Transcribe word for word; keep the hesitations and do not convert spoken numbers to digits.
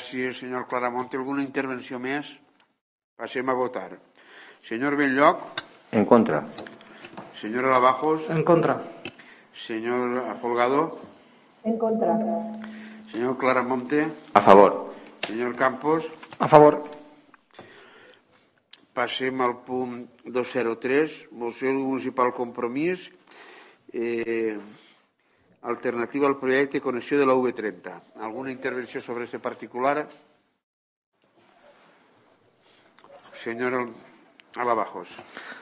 Gràcies, senyor Claramonte. Alguna intervenció més? Passem a votar. Senyor Benlloc. En contra. Senyora Lavajos. En contra. Senyor Folgado. En contra. Senyor Claramonte. A favor. Senyor Campos. A favor. Passem al punt dos zero tres, moció municipal Compromís, eh, alternativa al projecte de connexió de la U V trenta. Alguna intervenció sobre este particular? Senyor Alabajos.